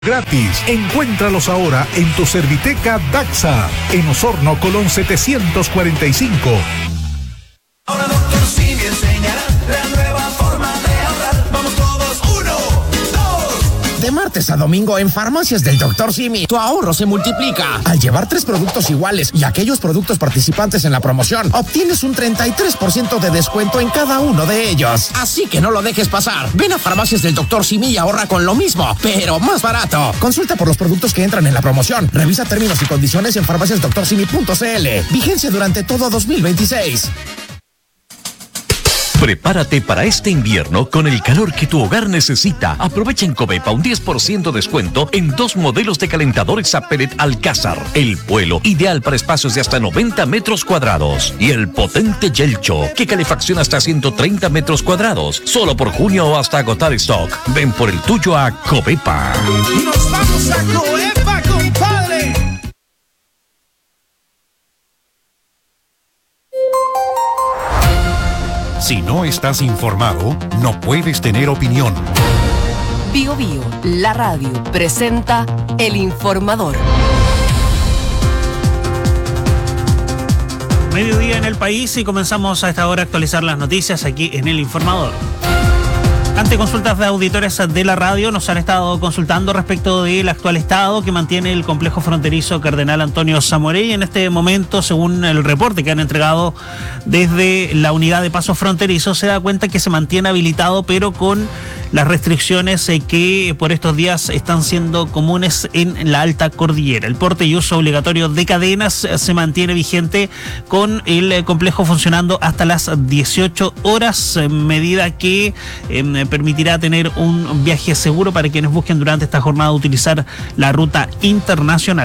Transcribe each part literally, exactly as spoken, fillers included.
Gratis. Encuéntralos ahora en tu Serviteca Daxa, en Osorno, Colón setecientos cuarenta y cinco. Ahora doctor Simi enseñará la nueva forma de ahorrar. Vamos todos, uno, dos. De martes a domingo en Farmacias del doctor Simi, tu ahorro se multiplica. Al llevar tres productos iguales y aquellos productos participantes en la promoción, obtienes un treinta y tres por ciento de descuento en cada uno de ellos. Así que no lo dejes pasar. Ven a Farmacias del doctor Simi y ahorra con lo mismo, pero más barato. Consulta por los productos que entran en la promoción. Revisa términos y condiciones en farmacias doctor simi punto c l. Vigencia durante todo dos mil veintiséis. Prepárate para este invierno con el calor que tu hogar necesita. Aprovecha en Covepa un diez por ciento descuento en dos modelos de calentadores a pellet Alcázar. El Puelo, ideal para espacios de hasta noventa metros cuadrados. Y el potente Yelcho, que calefacciona hasta ciento treinta metros cuadrados. Solo por junio o hasta agotar stock. Ven por el tuyo a Covepa. ¡Nos vamos a Covepa, compadre! Si no estás informado, no puedes tener opinión. Bio Bio, la radio, presenta El Informador. Mediodía en el país y comenzamos a esta hora a actualizar las noticias aquí en El Informador. Ante consultas de auditores de la radio, nos han estado consultando respecto del actual estado que mantiene el complejo fronterizo Cardenal Antonio Zamorey. En este momento, según el reporte que han entregado desde la unidad de paso fronterizo, se da cuenta que se mantiene habilitado, pero con las restricciones que por estos días están siendo comunes en la alta cordillera. El porte y uso obligatorio de cadenas se mantiene vigente con el complejo funcionando hasta las dieciocho horas, medida que eh, permitirá tener un viaje seguro para quienes busquen durante esta jornada utilizar la ruta internacional.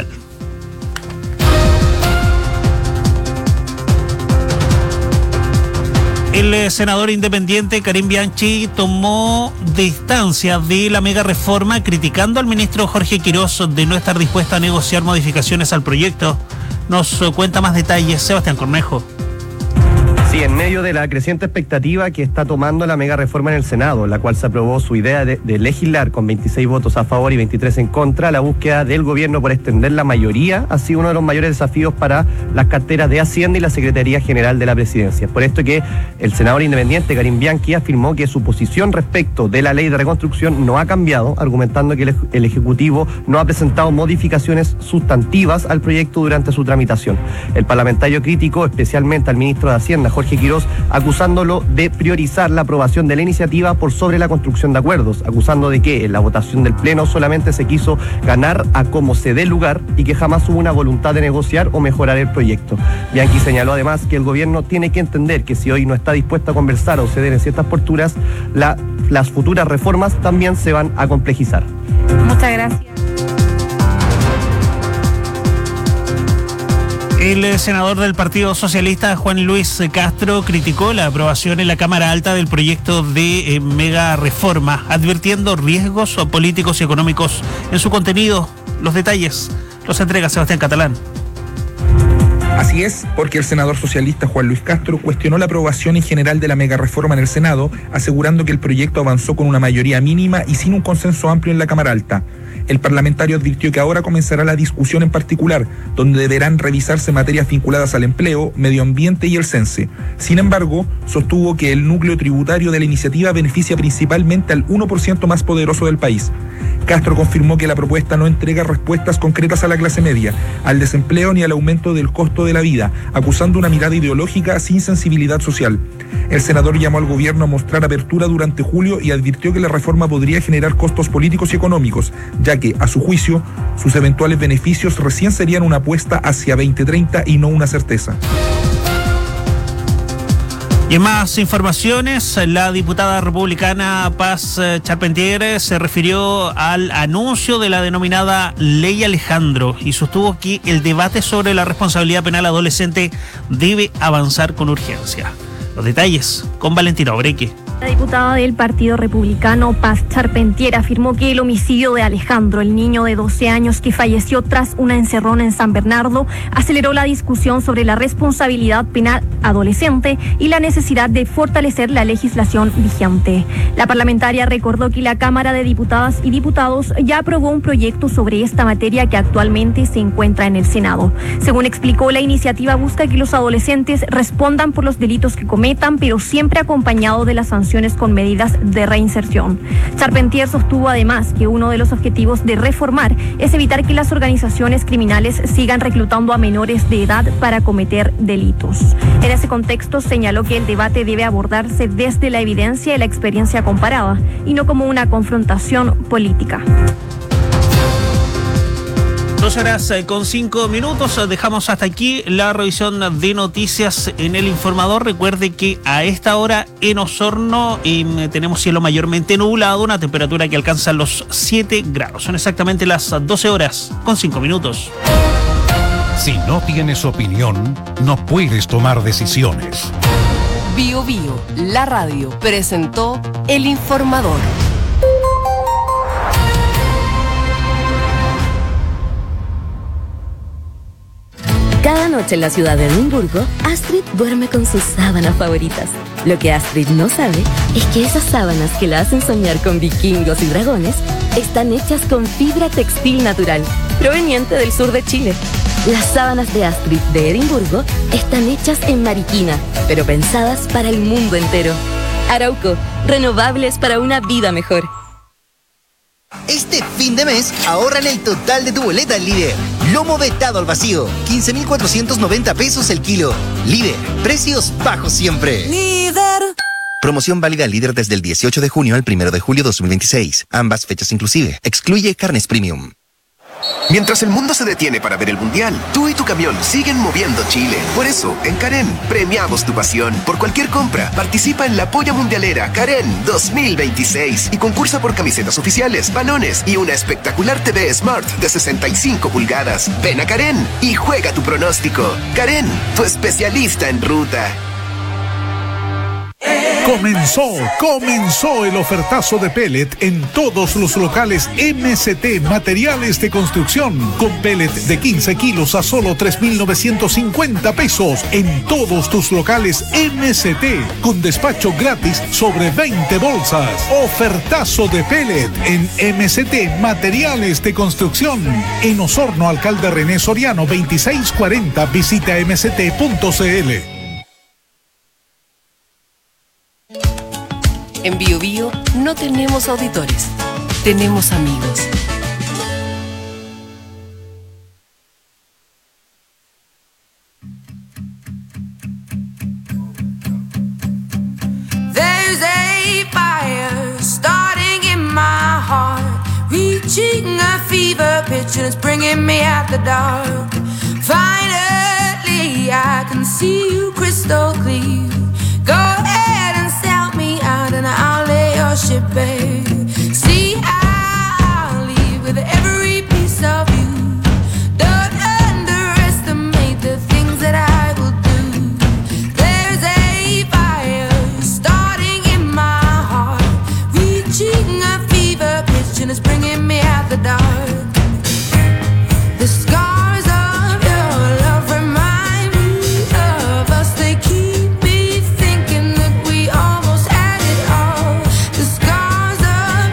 El senador independiente Karim Bianchi tomó distancia de la mega reforma, criticando al ministro Jorge Quirós de no estar dispuesto a negociar modificaciones al proyecto. Nos cuenta más detalles Sebastián Cornejo. Sí, en medio de la creciente expectativa que está tomando la mega reforma en el Senado, la cual se aprobó su idea de, de legislar con veintiséis votos a favor y veintitrés en contra, la búsqueda del gobierno por extender la mayoría ha sido uno de los mayores desafíos para las carteras de Hacienda y la Secretaría General de la Presidencia. Por esto que el senador independiente Karim Bianchi afirmó que su posición respecto de la ley de reconstrucción no ha cambiado, argumentando que el, el Ejecutivo no ha presentado modificaciones sustantivas al proyecto durante su tramitación. El parlamentario criticó especialmente al ministro de Hacienda, Jorge Quirós, acusándolo de priorizar la aprobación de la iniciativa por sobre la construcción de acuerdos, acusando de que en la votación del Pleno solamente se quiso ganar a como se dé lugar y que jamás hubo una voluntad de negociar o mejorar el proyecto. Bianchi señaló además que el gobierno tiene que entender que si hoy no está dispuesto a conversar o ceder en ciertas posturas, la, las futuras reformas también se van a complejizar. Muchas gracias. El senador del Partido Socialista, Juan Luis Castro, criticó la aprobación en la Cámara Alta del proyecto de eh, mega reforma, advirtiendo riesgos políticos y económicos en su contenido. Los detalles los entrega Sebastián Catalán. Así es, porque el senador socialista Juan Luis Castro cuestionó la aprobación en general de la mega reforma en el Senado, asegurando que el proyecto avanzó con una mayoría mínima y sin un consenso amplio en la Cámara Alta. El parlamentario advirtió que ahora comenzará la discusión en particular, donde deberán revisarse materias vinculadas al empleo, medio ambiente y el cense. Sin embargo, sostuvo que el núcleo tributario de la iniciativa beneficia principalmente al uno por ciento más poderoso del país. Castro confirmó que la propuesta no entrega respuestas concretas a la clase media, al desempleo ni al aumento del costo de la vida, acusando una mirada ideológica sin sensibilidad social. El senador llamó al gobierno a mostrar apertura durante julio y advirtió que la reforma podría generar costos políticos y económicos, ya que, a su juicio, sus eventuales beneficios recién serían una apuesta hacia veinte treinta y no una certeza. Y en más informaciones, la diputada republicana Paz Charpentier se refirió al anuncio de la denominada Ley Alejandro y sostuvo que el debate sobre la responsabilidad penal adolescente debe avanzar con urgencia. Los detalles con Valentina Obreque. La diputada del Partido Republicano, Paz Charpentier, afirmó que el homicidio de Alejandro, el niño de doce años que falleció tras una encerrona en San Bernardo, aceleró la discusión sobre la responsabilidad penal adolescente y la necesidad de fortalecer la legislación vigente. La parlamentaria recordó que la Cámara de Diputadas y Diputados ya aprobó un proyecto sobre esta materia que actualmente se encuentra en el Senado. Según explicó, la iniciativa busca que los adolescentes respondan por los delitos que cometan, pero siempre acompañado de las sanciones con medidas de reinserción. Charpentier sostuvo además que uno de los objetivos de reformar es evitar que las organizaciones criminales sigan reclutando a menores de edad para cometer delitos. En ese contexto señaló que el debate debe abordarse desde la evidencia y la experiencia comparada y no como una confrontación política. Dos horas con cinco minutos, dejamos hasta aquí la revisión de noticias en el informador. Recuerde que a esta hora en Osorno eh, tenemos cielo mayormente nublado, una temperatura que alcanza los siete grados. Son exactamente las doce horas con cinco minutos. Si no tienes opinión, no puedes tomar decisiones. Bio Bio, la radio, presentó el informador. Cada noche en la ciudad de Edimburgo, Astrid duerme con sus sábanas favoritas. Lo que Astrid no sabe es que esas sábanas que la hacen soñar con vikingos y dragones están hechas con fibra textil natural, proveniente del sur de Chile. Las sábanas de Astrid de Edimburgo están hechas en Mariquina, pero pensadas para el mundo entero. Arauco, renovables para una vida mejor. Este fin de mes, ahorra en el total de tu boleta Líder. Lomo vetado al vacío, quince mil cuatrocientos noventa pesos el kilo. Líder, precios bajos siempre. Líder. Promoción válida Líder desde el dieciocho de junio al primero de julio dos mil veintiséis. Ambas fechas inclusive. Excluye carnes premium. Mientras el mundo se detiene para ver el Mundial, tú y tu camión siguen moviendo Chile. Por eso, en Karen, premiamos tu pasión. Por cualquier compra, participa en la Polla Mundialera Karen dos mil veintiséis y concursa por camisetas oficiales, balones y una espectacular T V Smart de sesenta y cinco pulgadas. Ven a Karen y juega tu pronóstico. Karen, tu especialista en ruta. Comenzó, comenzó el ofertazo de pellet en todos los locales M C T Materiales de Construcción, con pellet de quince kilos a solo tres mil novecientos cincuenta pesos en todos tus locales M C T, con despacho gratis sobre veinte bolsas. Ofertazo de pellet en M C T Materiales de Construcción, en Osorno, Alcalde René Soriano veintiséis cuarenta. Visita m c t punto c l. En Bio Bio no tenemos auditores, tenemos amigos. There's a fire starting in my heart, reaching a fever pitch and it's bringing me out the dark. Finally, I can see you crystal clear. Go ahead and sell me out and I'll lay your ship bare. See, I'll leave with every piece of you. Don't underestimate the things that I will do. There's a fire starting in my heart, reaching a fever pitch and it's bringing me out the dark. The scars of your love remind me of us. They keep me thinking that we almost had it all. The scars of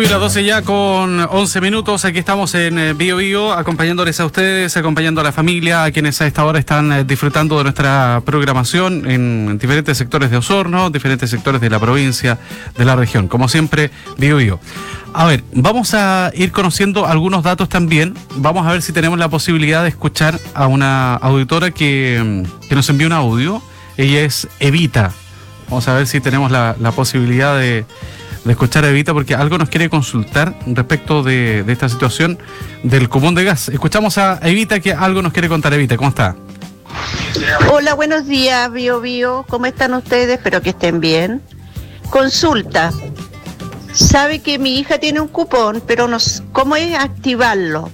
Muy las doce ya con once minutos. Aquí estamos en Bio Bio, acompañándoles a ustedes, acompañando a la familia, a quienes a esta hora están disfrutando de nuestra programación en diferentes sectores de Osorno, diferentes sectores de la provincia, de la región. Como siempre, Bio Bio. A ver, vamos a ir conociendo algunos datos también. Vamos a ver si tenemos la posibilidad de escuchar a una auditora que, que nos envió un audio. Ella es Evita. Vamos a ver si tenemos la, la posibilidad de... de escuchar a Evita, porque algo nos quiere consultar respecto de, de esta situación del cupón de gas. Escuchamos a Evita, que algo nos quiere contar. Evita, ¿cómo está? Hola, buenos días, Bio Bio. ¿Cómo están ustedes? Espero que estén bien. Consulta. Sabe que mi hija tiene un cupón, pero no, ¿cómo es activarlo?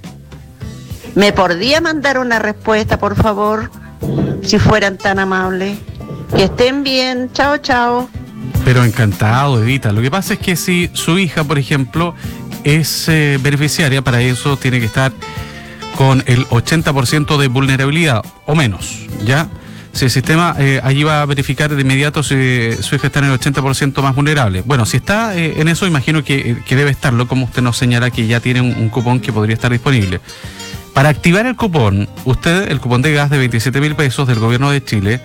¿Me podría mandar una respuesta, por favor? Si fueran tan amables. Que estén bien. Chao, chao. Pero encantado, Evita. Lo que pasa es que si su hija, por ejemplo, es eh, beneficiaria, para eso tiene que estar con el ochenta por ciento de vulnerabilidad o menos, ¿ya? Si el sistema eh, allí va a verificar de inmediato si eh, su hija está en el ochenta por ciento más vulnerable. Bueno, si está eh, en eso, imagino que, que debe estarlo, como usted nos señala que ya tiene un, un cupón que podría estar disponible. Para activar el cupón, usted, el cupón de gas de veintisiete mil pesos del gobierno de Chile,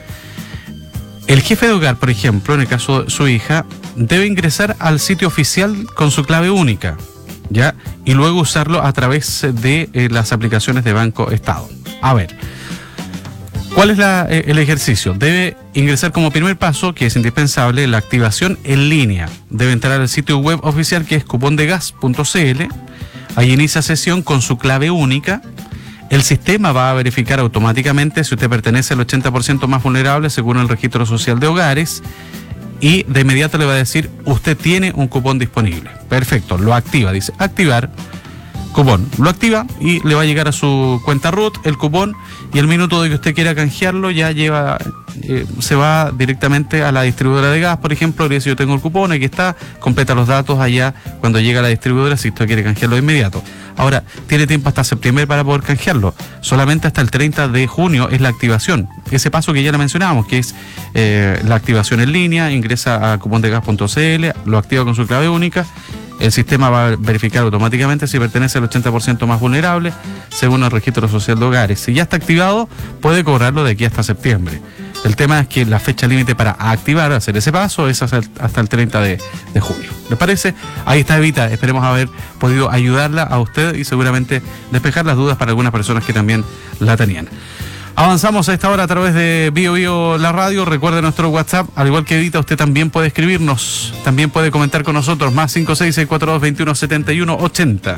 el jefe de hogar, por ejemplo, en el caso de su hija, debe ingresar al sitio oficial con su clave única, ¿ya? Y luego usarlo a través de eh, las aplicaciones de Banco Estado. A ver, ¿cuál es la, eh, el ejercicio? Debe ingresar como primer paso, que es indispensable, la activación en línea. Debe entrar al sitio web oficial, que es cupondegas punto c l. Ahí inicia sesión con su clave única. El sistema va a verificar automáticamente si usted pertenece al ochenta por ciento más vulnerable según el registro social de hogares, y de inmediato le va a decir, usted tiene un cupón disponible. Perfecto, lo activa, dice activar cupón. Lo activa y le va a llegar a su cuenta R U T el cupón, y el minuto de que usted quiera canjearlo ya lleva, eh, se va directamente a la distribuidora de gas, por ejemplo, le dice yo tengo el cupón, aquí está, completa los datos allá cuando llega a la distribuidora si usted quiere canjearlo de inmediato. Ahora, tiene tiempo hasta septiembre para poder canjearlo. Solamente hasta el treinta de junio es la activación. Ese paso que ya le mencionábamos, que es eh, la activación en línea, ingresa a cupondegas punto c l, lo activa con su clave única. El sistema va a verificar automáticamente si pertenece al ochenta por ciento más vulnerable según el registro social de hogares. Si ya está activado, puede cobrarlo de aquí hasta septiembre. El tema es que la fecha límite para activar, hacer ese paso, es hasta el, hasta el treinta de junio. ¿Les parece? Ahí está Evita. Esperemos haber podido ayudarla a usted y seguramente despejar las dudas para algunas personas que también la tenían. Avanzamos a esta hora a través de Bio Bio la radio. Recuerde nuestro WhatsApp, al igual que Evita, usted también puede escribirnos, también puede comentar con nosotros, más cinco seis seis cuatro dos veintiuno setenta y uno ochenta.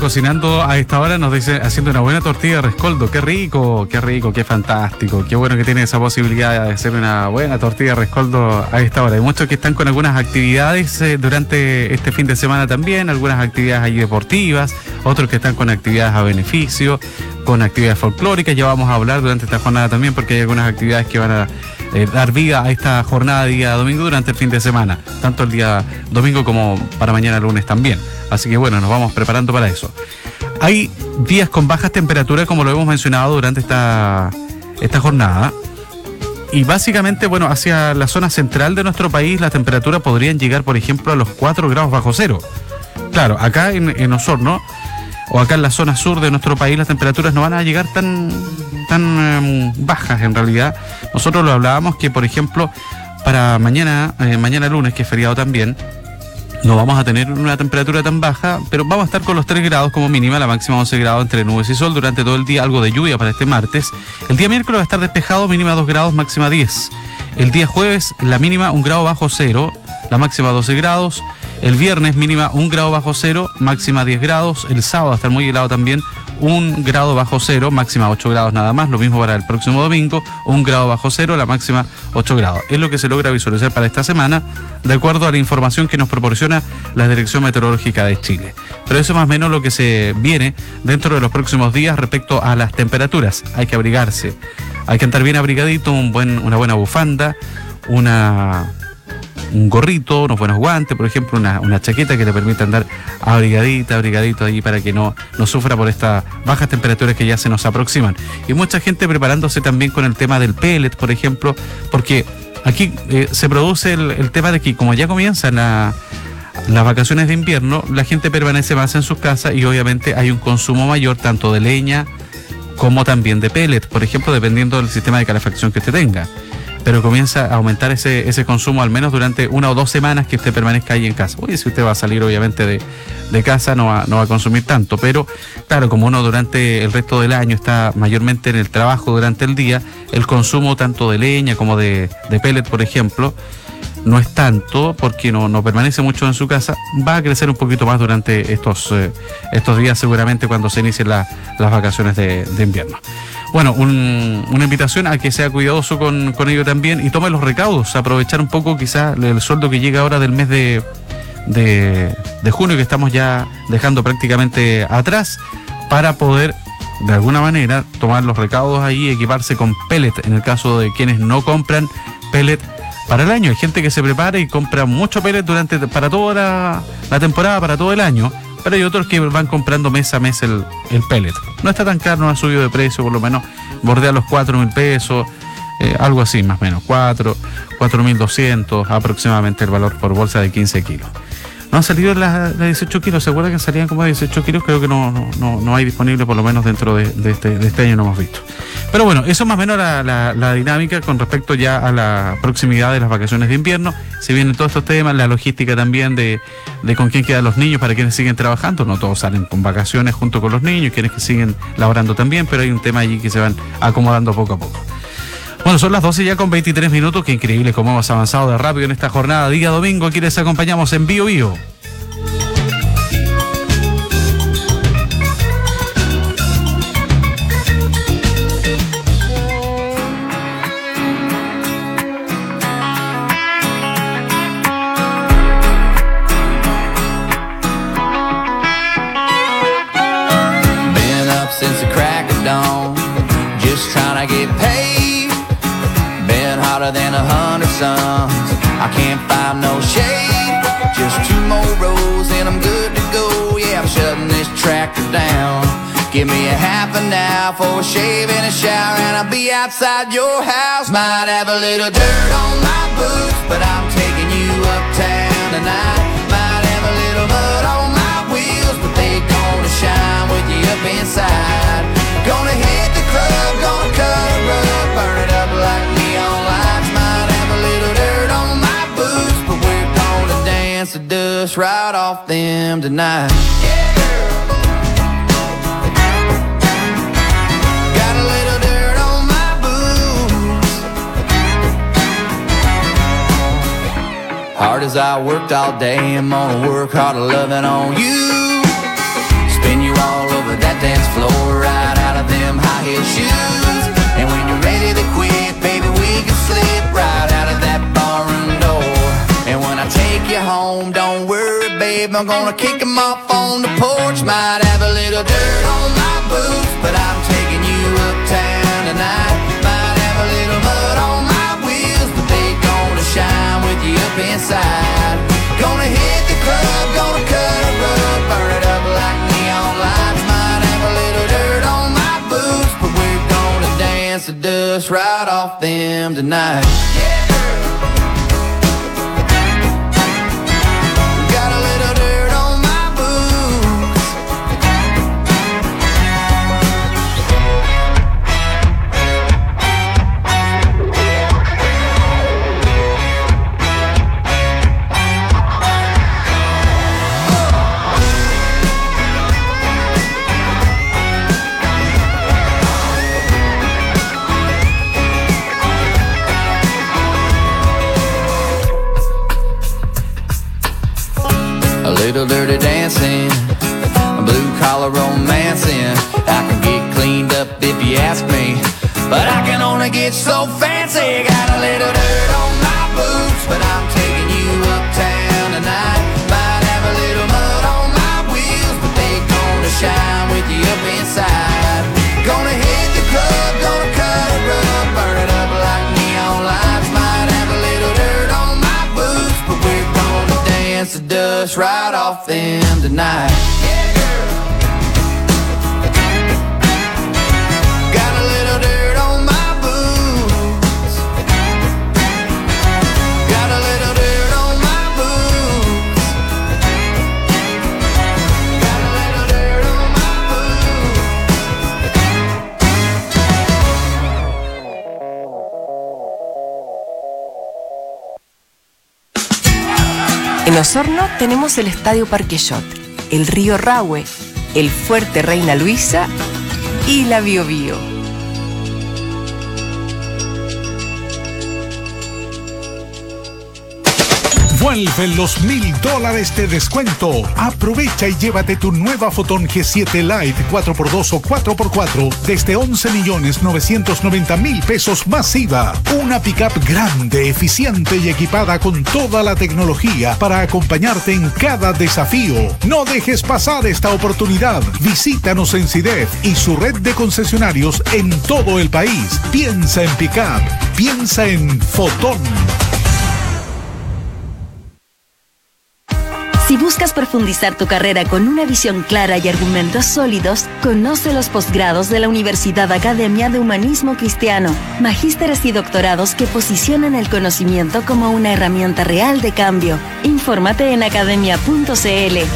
cocinando a esta hora, nos dice, haciendo una buena tortilla de rescoldo. Qué rico, qué rico, qué fantástico. Qué bueno que tiene esa posibilidad de hacer una buena tortilla de rescoldo a esta hora. Hay muchos que están con algunas actividades eh, durante este fin de semana también, algunas actividades ahí deportivas, otros que están con actividades a beneficio, con actividades folclóricas. Ya vamos a hablar durante esta jornada también, porque hay algunas actividades que van a eh, dar vida a esta jornada de día domingo durante el fin de semana, tanto el día domingo como para mañana lunes también. Así que bueno, nos vamos preparando para eso. Hay días con bajas temperaturas, como lo hemos mencionado durante esta, esta jornada. Y básicamente, bueno, hacia la zona central de nuestro país, las temperaturas podrían llegar, por ejemplo, a los cuatro grados bajo cero. Claro, acá en, en Osorno, o acá en la zona sur de nuestro país, las temperaturas no van a llegar tan, tan um, bajas en realidad. Nosotros lo hablábamos que, por ejemplo, para mañana, eh, mañana lunes, que es feriado también, no vamos a tener una temperatura tan baja, pero vamos a estar con los tres grados como mínima, la máxima once grados entre nubes y sol durante todo el día, algo de lluvia para este martes. El día miércoles va a estar despejado, mínima dos grados, máxima diez. El día jueves, la mínima un grado bajo cero, la máxima doce grados. El viernes, mínima un grado bajo cero, máxima diez grados. El sábado va a estar muy helado también, un grado bajo cero, máxima ocho grados nada más. Lo mismo para el próximo domingo, un grado bajo cero, la máxima ocho grados. Es lo que se logra visualizar para esta semana, de acuerdo a la información que nos proporciona la Dirección Meteorológica de Chile. Pero eso es más o menos lo que se viene dentro de los próximos días respecto a las temperaturas. Hay que abrigarse, hay que andar bien abrigadito, un buen, una buena bufanda, una... un gorrito, unos buenos guantes, por ejemplo, una, una chaqueta que le permita andar abrigadita, abrigadito ahí para que no, no sufra por estas bajas temperaturas que ya se nos aproximan. Y mucha gente preparándose también con el tema del pellet, por ejemplo, porque aquí eh, se produce el, el tema de que como ya comienzan la, las vacaciones de invierno, la gente permanece más en sus casas y obviamente hay un consumo mayor tanto de leña como también de pellet, por ejemplo, dependiendo del sistema de calefacción que usted tenga. Pero comienza a aumentar ese, ese consumo al menos durante una o dos semanas que usted permanezca ahí en casa. Oye, si usted va a salir obviamente de, de casa no va, no va a consumir tanto, pero claro, como uno durante el resto del año está mayormente en el trabajo durante el día, el consumo tanto de leña como de, de pellet, por ejemplo, no es tanto porque no, no permanece mucho en su casa, va a crecer un poquito más durante estos, eh, estos días seguramente cuando se inicien la, las vacaciones de, de invierno. Bueno, un, una invitación a que sea cuidadoso con, con ello también y tome los recaudos, aprovechar un poco quizás el sueldo que llega ahora del mes de, de, de junio que estamos ya dejando prácticamente atrás para poder de alguna manera tomar los recaudos ahí y equiparse con pellet en el caso de quienes no compran pellet para el año. Hay gente que se prepara y compra mucho pellet durante, para toda la, la temporada, para todo el año. Pero hay otros que van comprando mes a mes el, el pellet. No está tan caro, no ha subido de precio, por lo menos bordea los cuatro mil pesos, eh, algo así más o menos, cuatro mil doscientos aproximadamente el valor por bolsa de quince kilos. No han salido las de dieciocho kilos, ¿se acuerdan que salían como de dieciocho kilos? Creo que no, no, no, no hay disponible, por lo menos dentro de, de, este, de este año no hemos visto. Pero bueno, eso es más o menos la, la, la dinámica con respecto ya a la proximidad de las vacaciones de invierno. Se vienen todos estos temas, la logística también de, de con quién quedan los niños para quienes siguen trabajando. No todos salen con vacaciones junto con los niños, quienes que siguen laborando también, pero hay un tema allí que se van acomodando poco a poco. Bueno, son las doce ya con veintitrés minutos. Qué increíble cómo hemos avanzado de rápido en esta jornada. Día domingo, aquí les acompañamos en Bio Bio. Been up since the crack of dawn, just trying to get paid. Been hotter than a hundred suns, I can't find no shade. Just two more rows and I'm good to go. Yeah, I'm shutting this tractor down. Give me a half an hour for a shave and a shower, and I'll be outside your house. Might have a little dirt on my boots, but I'm taking you uptown tonight. Might have a little mud on my wheels, but they gonna shine with you up inside. Gonna hit the club, gonna cut a rug, burn it up like neon lights. Might have a little dirt on my boots, but we're gonna dance the dust right off them tonight. Yeah, girl. Got a little dirt on my boots. Hard as I worked all day, I'm gonna work harder loving on you. Spin you I'm gonna kick 'em off on the porch. Might have a little dirt on my boots, but I'm taking you uptown tonight. Might have a little mud on my wheels, but they gonna shine with you up inside. Gonna hit the club, gonna cut a rug, burn it up like neon lights. Might have a little dirt on my boots, but we're gonna dance the dust right off them tonight. Yeah. Little dirty dancing, blue collar romancing. I can get cleaned up if you ask me, but I can only get so fancy. Got a little dirt on my boots, but I'm taking you uptown tonight. Might have a little mud on my wheels, but they gonna shine with you up inside. Gonna hit the club, gonna cut a rug, burn it up like neon lights. Might have a little dirt on my boots, but we're gonna dance the dust right off them tonight. Yeah, girl. Got a little dirt on my boots. Got a little dirt on my boots. Got a little dirt on my En Osorno tenemos el Estadio Parqueyot, el Río Rahue, el Fuerte Reina Luisa y la Biobío. Vuelven los mil dólares de descuento. Aprovecha y llévate tu nueva Fotón G siete Lite cuatro por dos o cuatro por cuatro desde once millones novecientos noventa mil pesos más I V A. Una pickup grande, eficiente y equipada con toda la tecnología para acompañarte en cada desafío. No dejes pasar esta oportunidad. Visítanos en CIDEF y su red de concesionarios en todo el país. Piensa en pickup. Piensa en Fotón. Si buscas profundizar tu carrera con una visión clara y argumentos sólidos, conoce los posgrados de la Universidad Academia de Humanismo Cristiano, magísteres y doctorados que posicionan el conocimiento como una herramienta real de cambio. Infórmate en academia punto c l.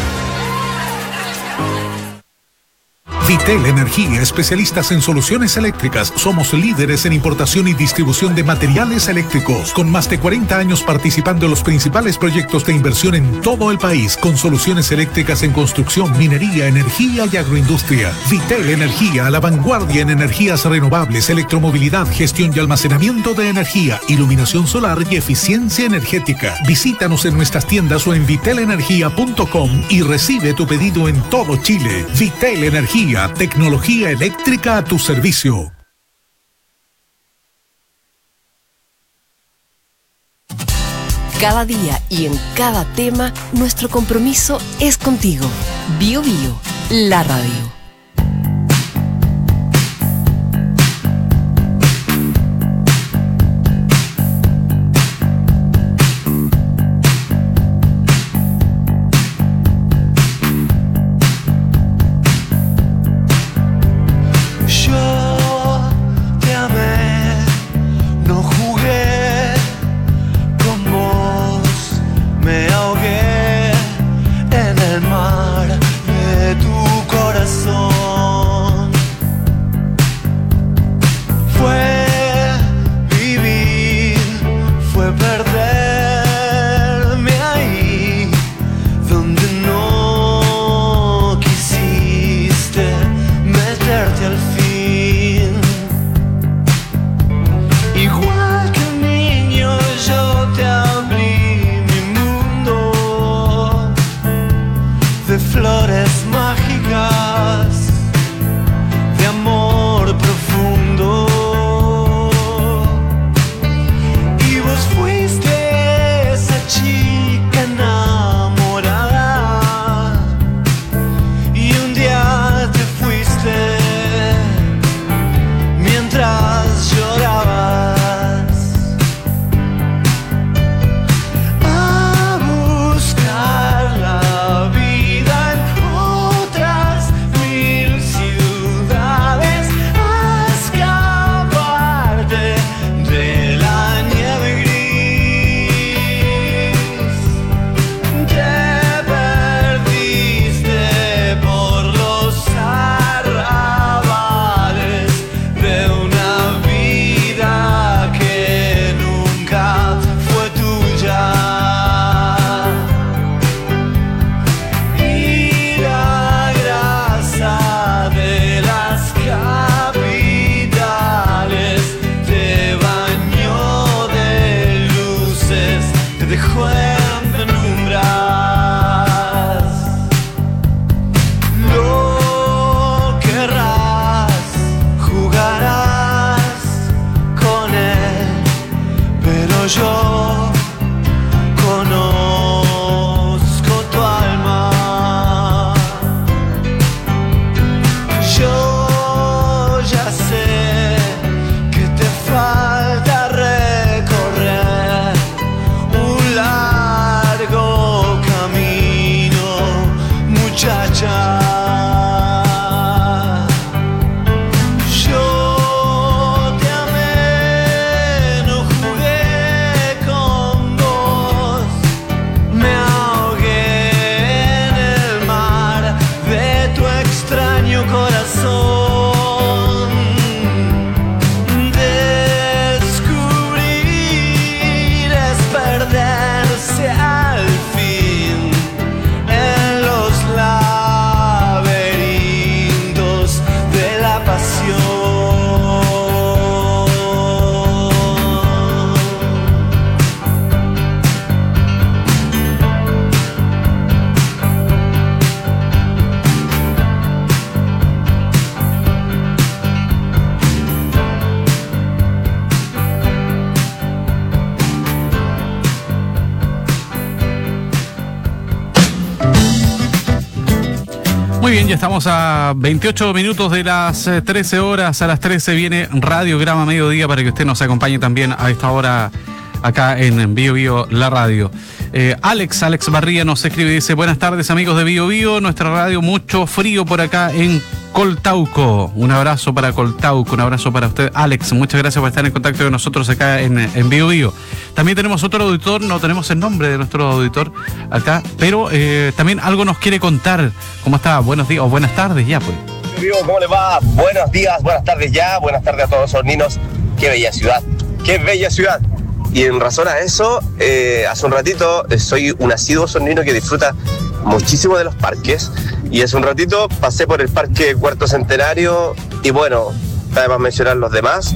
Vitel Energía, especialistas en soluciones eléctricas. Somos líderes en importación y distribución de materiales eléctricos, con más de cuarenta años participando en los principales proyectos de inversión en todo el país, con soluciones eléctricas en construcción, minería, energía y agroindustria. Vitel Energía, a la vanguardia en energías renovables, electromovilidad, gestión y almacenamiento de energía, iluminación solar y eficiencia energética. Visítanos en nuestras tiendas o en vitel energía punto com y recibe tu pedido en todo Chile. Vitel Energía, tecnología eléctrica a tu servicio. Cada día y en cada tema, nuestro compromiso es contigo. Bio Bio, la radio. Y vos fuiste esa chica enamorada Muy bien, ya estamos a veintiocho minutos de las trece horas. A las trece viene Radiograma Mediodía para que usted nos acompañe también a esta hora acá en Bio Bio, la radio. Eh, Alex, Alex Barría nos escribe y dice: buenas tardes amigos de Bio Bio, nuestra radio, mucho frío por acá en Coltauco. Un abrazo para Coltauco, un abrazo para usted, Alex. Muchas gracias por estar en contacto con nosotros acá en, en Bio Bio. También tenemos otro auditor, no tenemos el nombre de nuestro auditor acá, pero eh, también algo nos quiere contar. ¿Cómo está? Buenos días o buenas tardes ya, pues. ¿Cómo le va? Buenos días, buenas tardes ya, buenas tardes a todos los sorninos. Qué bella ciudad, qué bella ciudad. Y en razón a eso, eh, hace un ratito eh, soy un asiduo sornino que disfruta muchísimo de los parques. Y hace un ratito pasé por el Parque Cuarto Centenario y bueno, además mencionar los demás,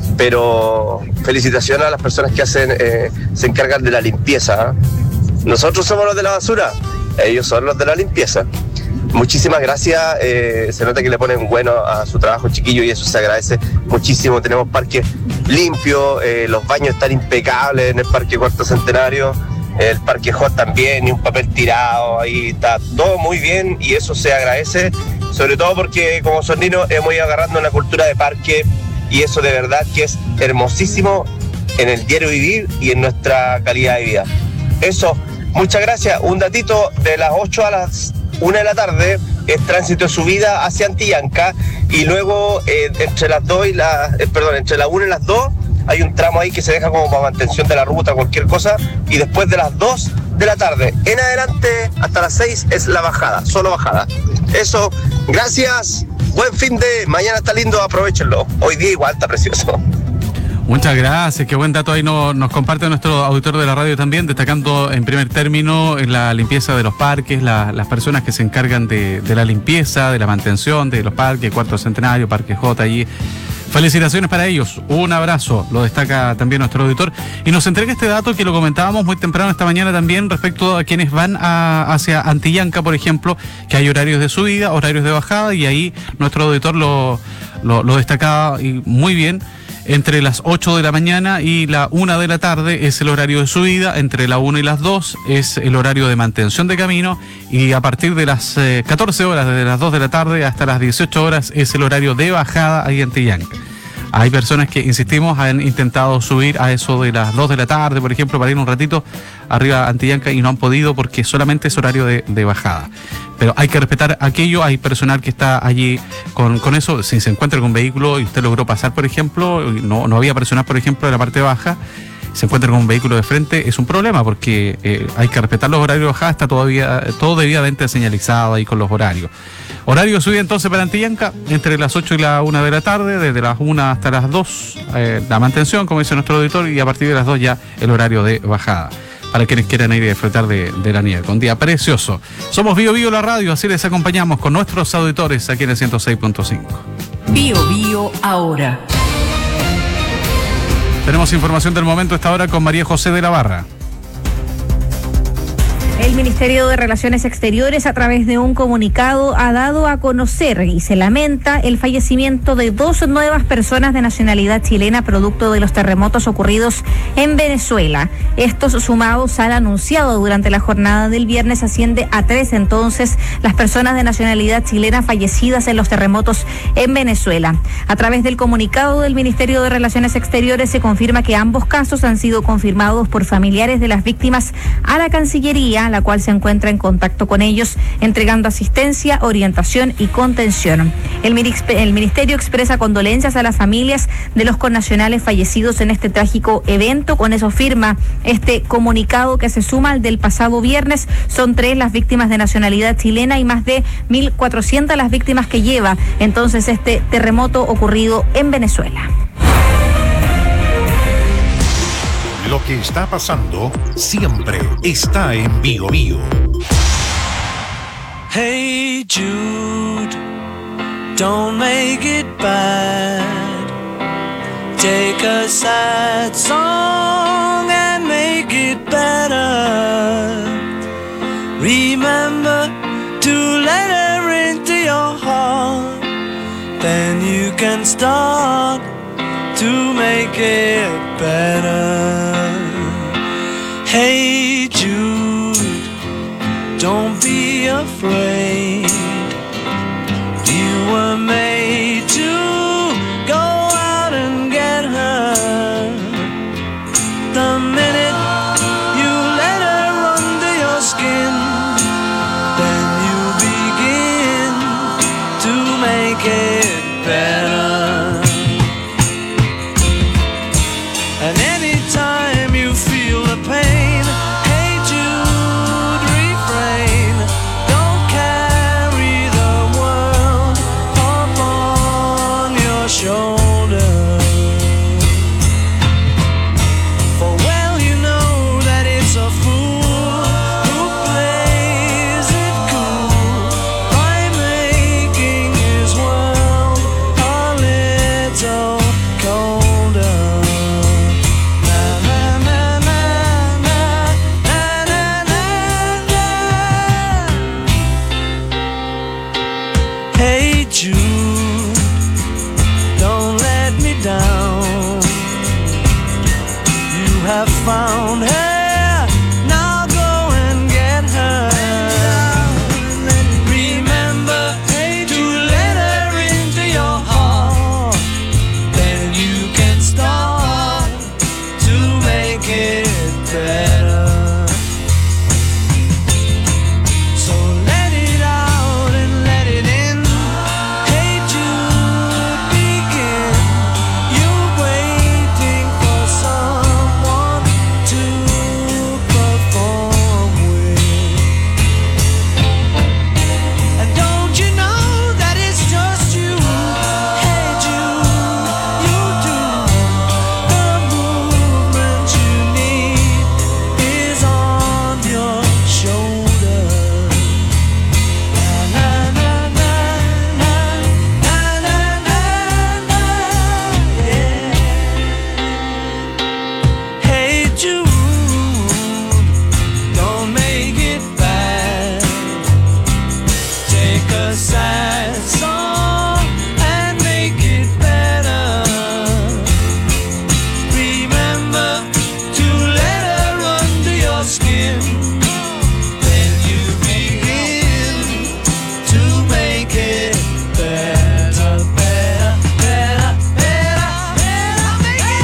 pero felicitaciones a las personas que hacen, eh, se encargan de la limpieza. Nosotros somos los de la basura, ellos son los de la limpieza. Muchísimas gracias, eh, se nota que le ponen bueno a su trabajo, chiquillo, y eso se agradece muchísimo. Tenemos parques limpios, eh, los baños están impecables en el Parque Cuarto Centenario, el Parque Hot también, ni un papel tirado, ahí está todo muy bien y eso se agradece, sobre todo porque como sornino hemos ido agarrando una cultura de parque y eso de verdad que es hermosísimo en el diario vivir y en nuestra calidad de vida. Eso, muchas gracias. Un datito: de las ocho a las una de la tarde es tránsito de subida hacia Antillanca y luego eh, entre las dos y la, eh, perdón, entre la una y las dos hay un tramo ahí que se deja como para mantención de la ruta, cualquier cosa, y después de las dos de la tarde en adelante hasta las seis es la bajada, solo bajada. Eso, gracias, buen fin de, mañana está lindo, aprovechenlo, hoy día igual está precioso. Muchas gracias, qué buen dato ahí nos, nos comparte nuestro auditor de la radio también, destacando en primer término en la limpieza de los parques, la, las personas que se encargan de, de la limpieza, de la mantención de los parques, Cuarto Centenario, Parque J allí. Felicitaciones para ellos, un abrazo, lo destaca también nuestro auditor. Y nos entrega este dato que lo comentábamos muy temprano esta mañana también respecto a quienes van a, hacia Antillanca, por ejemplo, que hay horarios de subida, horarios de bajada, y ahí nuestro auditor lo, lo, lo destacaba y muy bien. Entre las ocho de la mañana y la una de la tarde es el horario de subida, entre la una y las dos es el horario de mantención de camino y a partir de las eh, catorce horas, desde las dos de la tarde hasta las dieciocho horas es el horario de bajada ahí en Antillanca. Hay personas que, insistimos, han intentado subir a eso de las dos de la tarde, por ejemplo, para ir un ratito arriba a Antillanca y no han podido porque solamente es horario de, de bajada. Pero hay que respetar aquello, hay personal que está allí con, con eso. Si se encuentra con un vehículo y usted logró pasar, por ejemplo, no, no había personal, por ejemplo, de la parte baja, se encuentra con un vehículo de frente, es un problema porque eh, hay que respetar los horarios de bajada, está todavía todo debidamente señalizado ahí con los horarios. Horario de subida entonces para Antillanca, entre las ocho y la una de la tarde, desde las una hasta las dos, eh, la mantención, como dice nuestro auditor, y a partir de las dos ya el horario de bajada, para quienes quieran ir a disfrutar de, de la nieve. Un día precioso. Somos Bio Bio la radio, así les acompañamos con nuestros auditores aquí en el ciento seis punto cinco. Bio Bio ahora. Tenemos información del momento a esta hora con María José de la Barra. El Ministerio de Relaciones Exteriores, a través de un comunicado, ha dado a conocer y se lamenta el fallecimiento de dos nuevas personas de nacionalidad chilena producto de los terremotos ocurridos en Venezuela. Estos, sumados al anunciado durante la jornada del viernes, asciende a tres entonces las personas de nacionalidad chilena fallecidas en los terremotos en Venezuela. A través del comunicado del Ministerio de Relaciones Exteriores se confirma que ambos casos han sido confirmados por familiares de las víctimas a la Cancillería, la cual se encuentra en contacto con ellos, entregando asistencia, orientación y contención. El, el Ministerio expresa condolencias a las familias de los connacionales fallecidos en este trágico evento. Con eso firma este comunicado que se suma al del pasado viernes. Son tres las víctimas de nacionalidad chilena y más de mil cuatrocientas las víctimas que lleva entonces este terremoto ocurrido en Venezuela. Lo que está pasando siempre está en Bio Bio. Hey Jude, don't make it bad. Take a sad song and make it better. Remember to let her into your heart. Then you can start to make it better. Hey Jude, don't be afraid. found her. Now go and get her. Remember to let her into your heart. Then you can start to make it better. So let it out and let it in. Hey Jude, begin. You're waiting for someone to perform with. And don't you know that it's just you? Hey Jude, you do. The movement you need is on your shoulder. Na na na na na na na na, yeah. Hey Jude, don't make it bad. Take a sad song and make it better. Remember to let her under your skin. Then you begin to make it better, better, better, better, better, make it.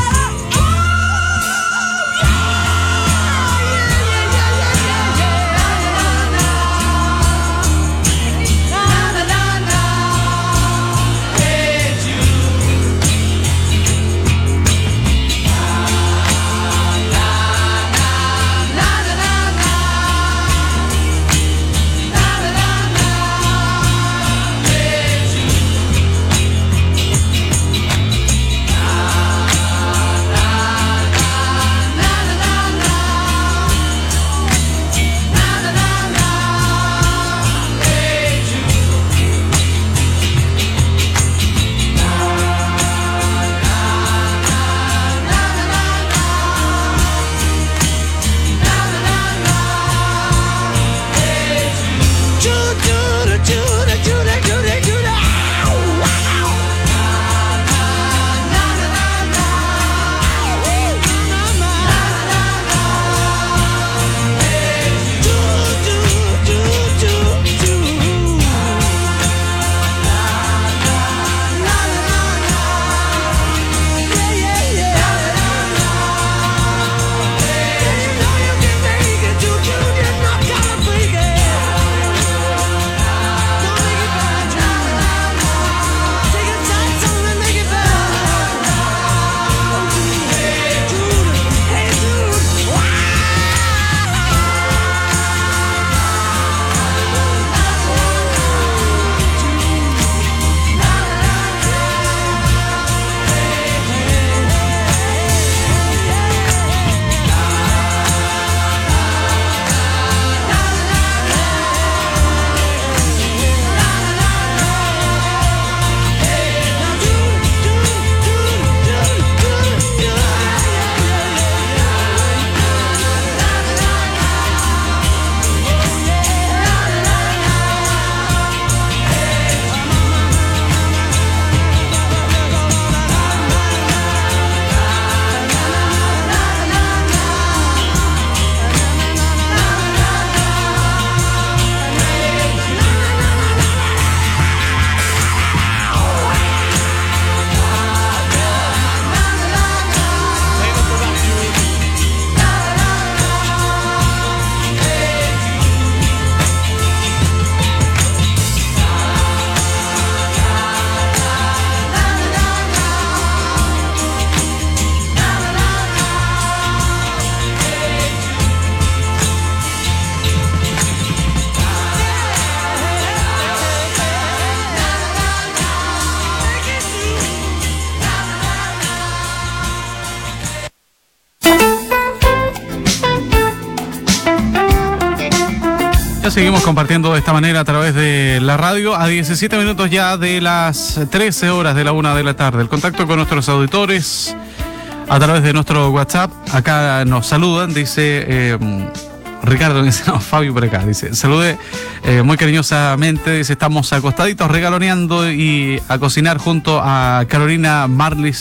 Seguimos compartiendo de esta manera a través de la radio a diecisiete minutos ya de las trece horas de la una de la tarde. El contacto con nuestros auditores a través de nuestro WhatsApp. Acá nos saludan, dice eh, Ricardo, dice, no, Fabio por acá, dice, salude eh, muy cariñosamente, dice, estamos acostaditos regaloneando y a cocinar junto a Carolina Marlis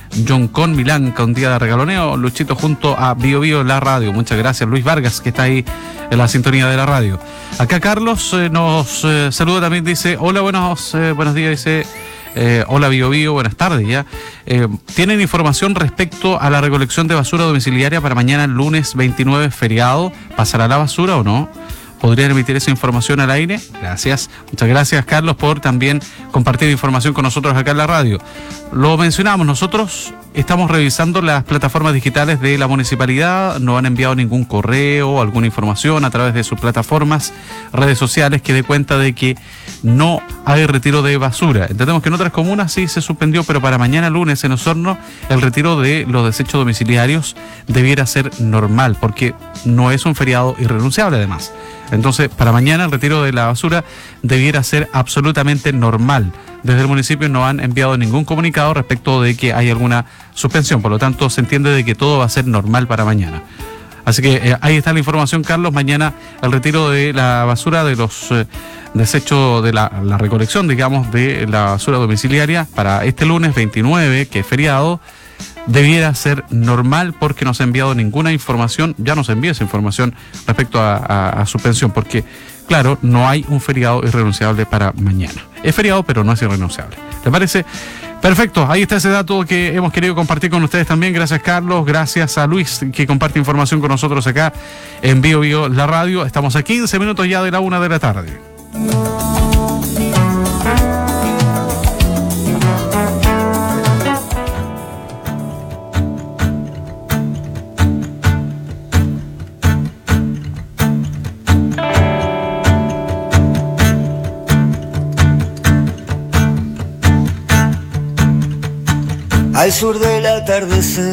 John Con Milán, con día de regaloneo. Luchito junto a Bio Bio la radio. Muchas gracias, Luis Vargas, que está ahí en la sintonía de la radio. Acá Carlos eh, nos eh, saluda también, dice, hola, buenos, eh, buenos días, dice... Eh, hola Bio Bio, buenas tardes ya. Eh, ¿Tienen información respecto a la recolección de basura domiciliaria para mañana lunes veintinueve, feriado? ¿Pasará la basura o no? ¿Podrían emitir esa información al aire? Gracias. Muchas gracias, Carlos, por también compartir información con nosotros acá en la radio. Lo mencionamos, nosotros estamos revisando las plataformas digitales de la municipalidad. No han enviado ningún correo o alguna información a través de sus plataformas, redes sociales, que dé cuenta de que no hay retiro de basura. Entendemos que en otras comunas sí se suspendió, pero para mañana lunes en Osorno el retiro de los desechos domiciliarios debiera ser normal, porque no es un feriado irrenunciable además. Entonces, para mañana el retiro de la basura debiera ser absolutamente normal. Desde el municipio no han enviado ningún comunicado respecto de que hay alguna suspensión, por lo tanto se entiende de que todo va a ser normal para mañana. Así que eh, ahí está la información, Carlos. Mañana el retiro de la basura, de los eh, desechos, de la, la recolección, digamos, de la basura domiciliaria para este lunes veintinueve, que es feriado, debiera ser normal, porque no se ha enviado ninguna información, ya no se envía esa información respecto a, a, a suspensión, porque, claro, no hay un feriado irrenunciable para mañana. Es feriado, pero no es irrenunciable. ¿Le parece? Perfecto, ahí está ese dato que hemos querido compartir con ustedes también. Gracias, Carlos, gracias a Luis, que comparte información con nosotros acá en Bio Bio la radio. Estamos a quince minutos ya de la una de la tarde. Al sur del atardecer,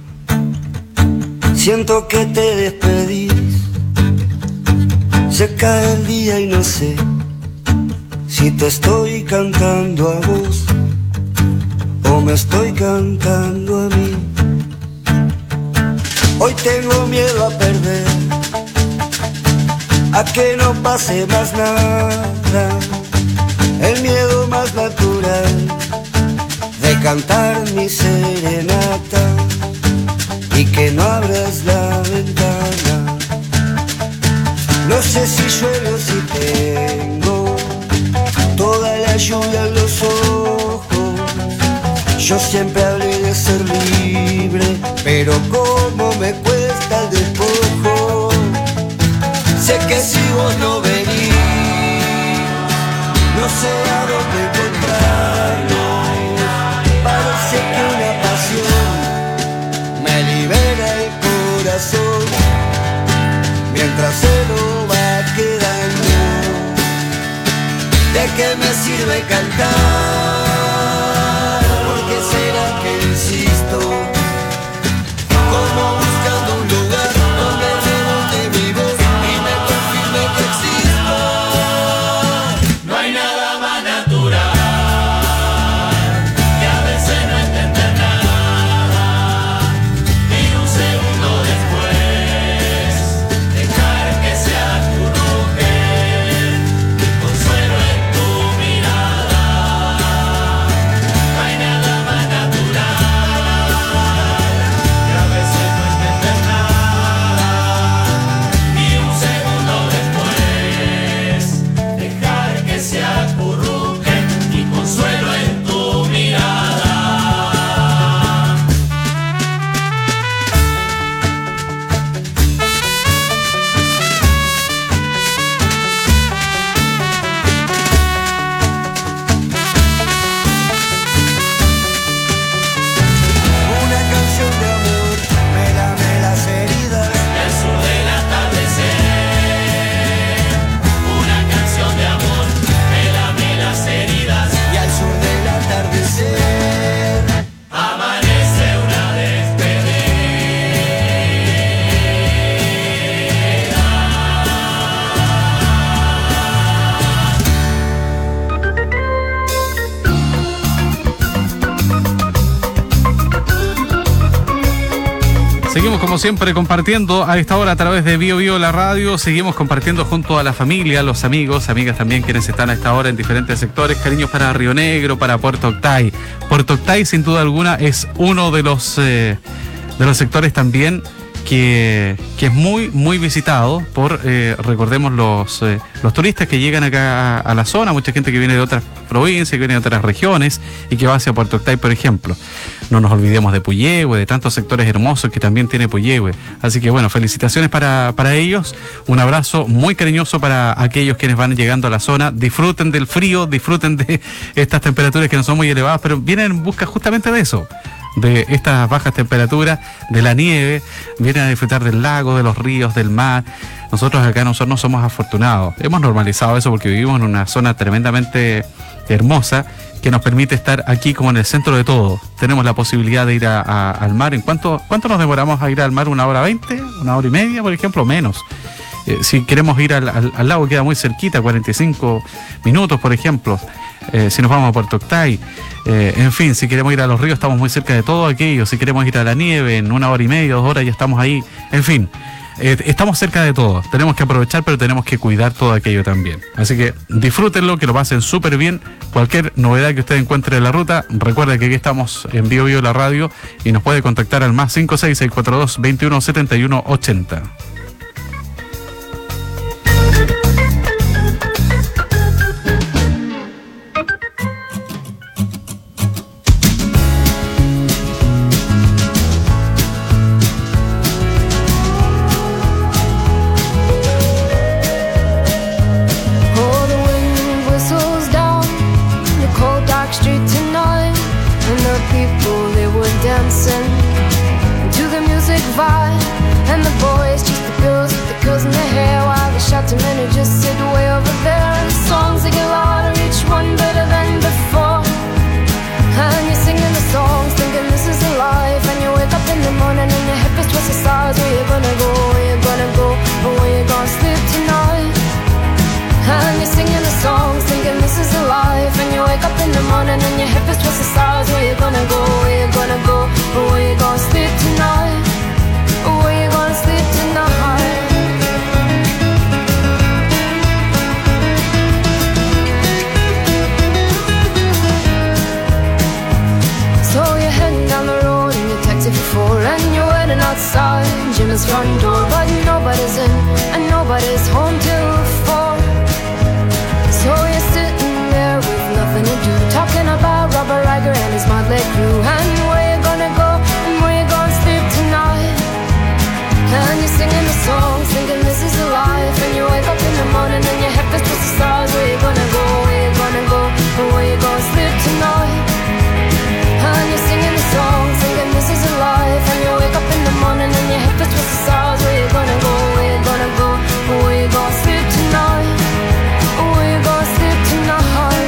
siento que te despedís. Se cae el día y no sé si te estoy cantando a vos o me estoy cantando a mí. Hoy tengo miedo a perder, a que no pase más nada, el miedo más natural de cantar mi serenata y que no abras la ventana. No sé si llueve o si tengo toda la lluvia en los ojos. Yo siempre hablé de ser libre, pero cómo me cuesta el despojo. Sé que si vos no venís, no sé a dónde encontrarnos. Parece que una pasión me libera el corazón, mientras se lo va quedando. ¿De qué me sirve cantar? ¿Por qué será que insisto? Como buscando un lugar donde rebote mi voz y me confirme que existo. No hay nada más natural Seguimos como siempre compartiendo a esta hora a través de Bio Bio la radio. Seguimos compartiendo junto a la familia, los amigos, amigas también quienes están a esta hora en diferentes sectores. Cariños para Río Negro, para Puerto Octay. Puerto Octay sin duda alguna es uno de los eh, de los sectores también que, que es muy muy visitado por, eh, recordemos, los, eh, los turistas que llegan acá a, a la zona. Mucha gente que viene de otras provincias, que viene de otras regiones y que va hacia Puerto Octay, por ejemplo. No nos olvidemos de Puyehue, de tantos sectores hermosos que también tiene Puyehue. Así que bueno, felicitaciones para, para ellos. Un abrazo muy cariñoso para aquellos quienes van llegando a la zona. Disfruten del frío, disfruten de estas temperaturas que no son muy elevadas, pero vienen en busca justamente de eso, de estas bajas temperaturas, de la nieve, vienen a disfrutar del lago, de los ríos, del mar. Nosotros acá nosotros no somos afortunados. Hemos normalizado eso porque vivimos en una zona tremendamente hermosa que nos permite estar aquí como en el centro de todo. Tenemos la posibilidad de ir a, a, al mar. ¿En cuánto, cuánto nos demoramos a ir al mar? ¿Una hora veinte? ¿Una hora y media, por ejemplo? Menos. Eh, si queremos ir al, al, al lago queda muy cerquita, cuarenta y cinco minutos, por ejemplo. Eh, si nos vamos a Puerto Octay, eh, en fin, si queremos ir a los ríos estamos muy cerca de todo aquello. Si queremos ir a la nieve en una hora y media, dos horas ya estamos ahí. En fin, eh, estamos cerca de todo. Tenemos que aprovechar, pero tenemos que cuidar todo aquello también. Así que disfrútenlo, que lo pasen súper bien. Cualquier novedad que usted encuentre en la ruta, recuerde que aquí estamos en Bio Bio la radio y nos puede contactar al más cinco seis seis cuatro dos, veintiuno setenta y uno ochenta. Front door, but nobody's in and nobody's home till four. So you're sitting there with nothing to do, talking about Robert Riger and his motley crew, and where you gonna go and where you gonna sleep tonight. And you're singing the songs, thinking this is a life, and you wake up in the morning and your head feels just the stars. Where you gonna go, where you gonna go, and where you gonna sleep tonight. And you're singing the songs, thinking this is a life, and you wake up in the morning and your head feels just the stars. Where you gonna go, where you gonna go, where you gonna sleep tonight, where you gonna sleep tonight.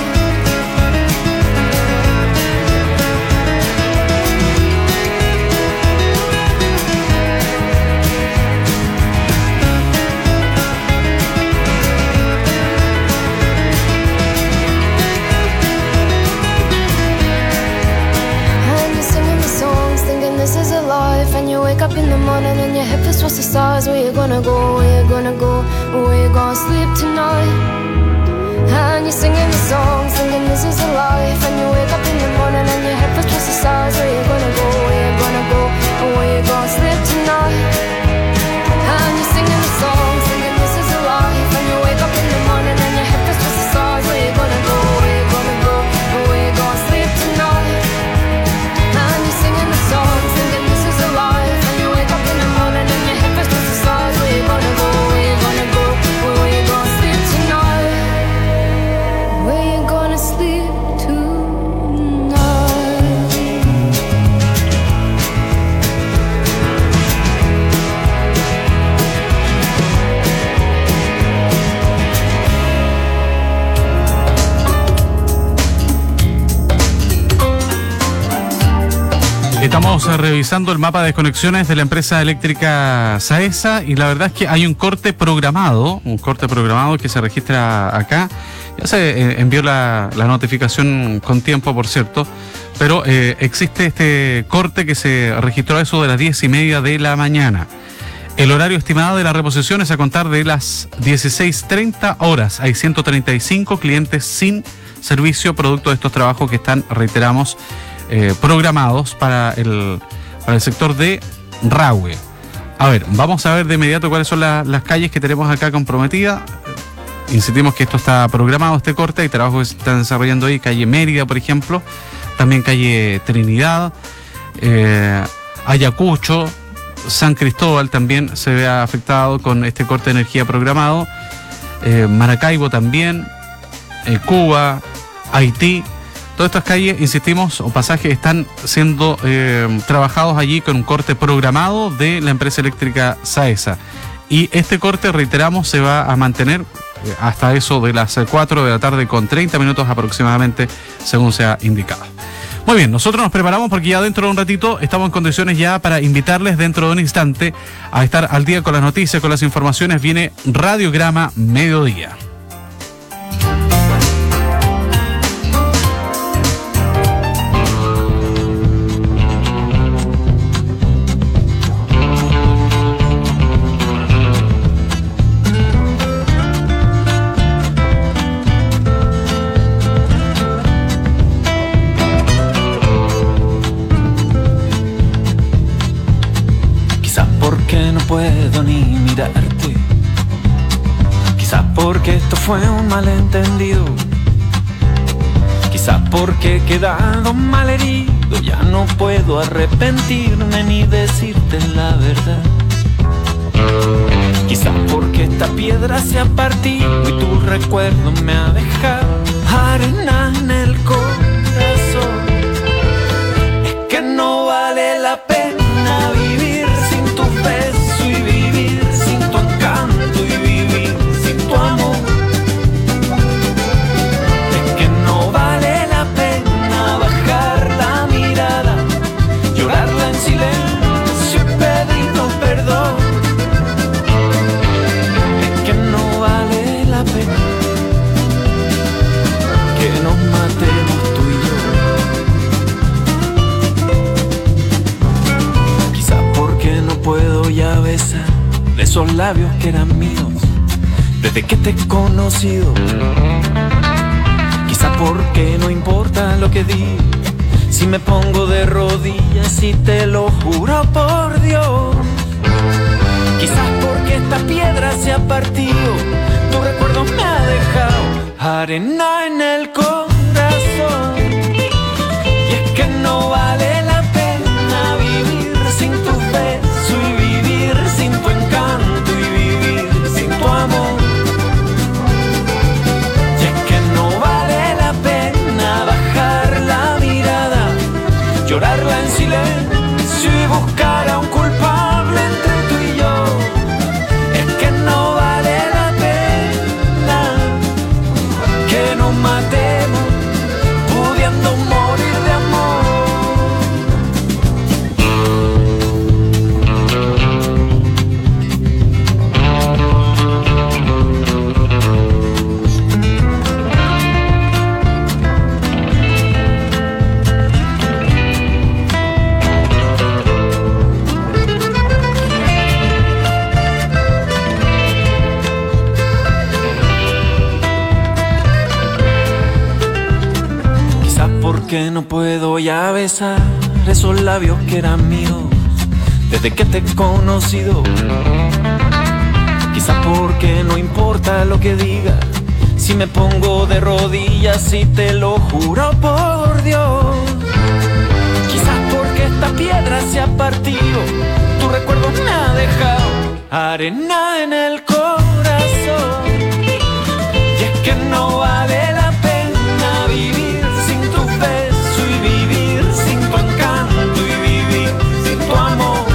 And you're singing the songs, thinking this is a life, and you wake up in the morning and your head feels towards the stars. Where you gonna go, where you gonna go, where you gonna sleep tonight. And you're singing the songs, thinking this is a life, and you wake up in the morning and your head feels towards the stars. Where you gonna go, where you gonna go, where you gonna sleep tonight. And you're singing the songs, thinking this is a life, and you wake up in the morning and your head feels towards the stars. Where you gonna go, where you gonna go, where you gonna sleep tonight. And you're singing the songs, thinking this is a life, and you wake up in the morning and your head feels towards the stars. Where you gonna go, where you gonna go, where you gonna sleep tonight. Where you gonna sleep tonight. Estamos eh, revisando el mapa de desconexiones de la empresa eléctrica Saesa y la verdad es que hay un corte programado, un corte programado que se registra acá Ya se eh, envió la, la notificación con tiempo, por cierto, pero eh, existe este corte que se registró a eso de las diez y media de la mañana. El horario estimado de la reposición es a contar de las dieciséis treinta horas. Hay ciento treinta y cinco clientes sin servicio producto de estos trabajos que están, reiteramos, eh, programados para el, para el sector de Rahue. A ver, vamos a ver de inmediato cuáles son la, las calles que tenemos acá comprometidas. Insistimos que esto está programado, este corte. Hay trabajos que se están desarrollando ahí. Calle Mérida, por ejemplo. También calle Trinidad. Eh, Ayacucho. San Cristóbal también se ve afectado con este corte de energía programado. Eh, Maracaibo también. Eh, Cuba. Haití. Todas estas calles, insistimos, o pasajes están siendo eh, trabajados allí con un corte programado de la empresa eléctrica SAESA. Y este corte, reiteramos, se va a mantener eh, hasta eso de las cuatro de la tarde con treinta minutos aproximadamente, según se ha indicado. Muy bien, nosotros nos preparamos porque ya dentro de un ratito estamos en condiciones ya para invitarles dentro de un instante a estar al día con las noticias, con las informaciones. Viene Radiograma Mediodía. Puedo ni mirarte, quizás porque esto fue un malentendido, quizás porque he quedado mal herido, ya no puedo arrepentirme ni decirte la verdad, quizás porque esta piedra se ha partido y tu recuerdo me ha dejado arena en el corazón. Es que no vale la pena vivir sin tu beso, esos labios que eran míos desde que te he conocido. Quizá porque no importa lo que diga, si me pongo de rodillas y te lo juro por Dios. Quizás porque esta piedra se ha partido, tu recuerdo me ha dejado arena en el corazón. Y es que no vale la pena vivir sin tu beso y vivir sin tu encanto y vivir sin tu amor. Y es que no vale la pena bajar la mirada, llorarla en silencio y buscar a un culpable entre tú y yo. Es que no vale la pena que nos matemos pudiendo morir de amor. Porque no puedo ya besar esos labios que eran míos desde que te he conocido. Quizás porque no importa lo que diga, si me pongo de rodillas y te lo juro por Dios. Quizás porque esta piedra se ha partido, tu recuerdo me ha dejado arena en el corazón. Y es que no vale la pena vivir sin tu beso y vivir sin tu encanto y vivir sin tu amor.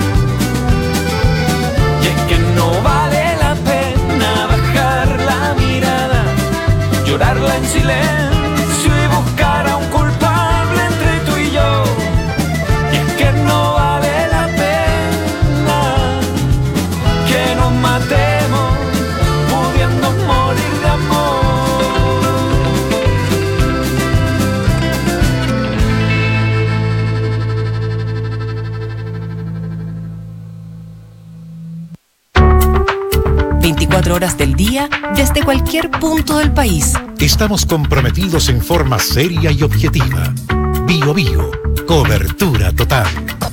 Y es que no vale la pena bajar la mirada, llorarla en silencio y buscar a un culpable entre tú y yo. Y es que no vale la pena que nos matemos pudiendo morir de amor. horas del día desde cualquier punto del país. Estamos comprometidos en forma seria y objetiva. Bio Bio, cobertura total.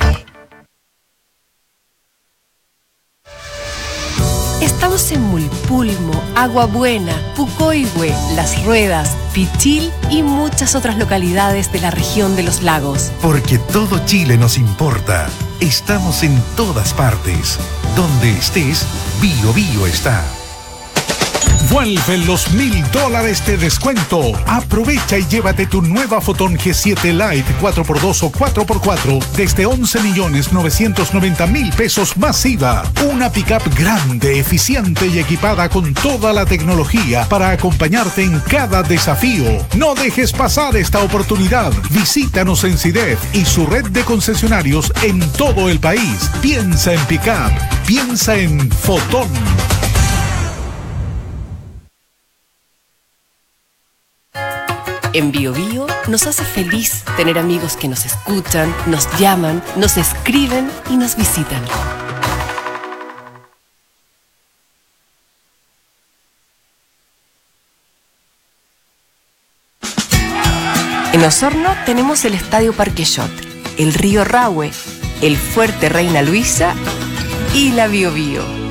Estamos en Mulpulmo, Agua Buena, Pucoihue, Las Ruedas, Pichil y muchas otras localidades de la región de los lagos. Porque todo Chile nos importa. Estamos en todas partes. Donde estés, Bio Bio está. Vuelven los mil dólares de descuento. Aprovecha y llévate tu nueva Fotón G siete Lite cuatro por dos o cuatro por cuatro desde once millones novecientos noventa mil pesos más I V A. Una pickup grande, eficiente y equipada con toda la tecnología para acompañarte en cada desafío. No dejes pasar esta oportunidad. Visítanos en CIDEF y su red de concesionarios en todo el país. Piensa en pickup. Piensa en Fotón. En Bio Bio nos hace feliz tener amigos que nos escuchan, nos llaman, nos escriben y nos visitan. En Osorno tenemos el Estadio Parqueyot, el Río Rahue, el Fuerte Reina Luisa y la Bio Bio.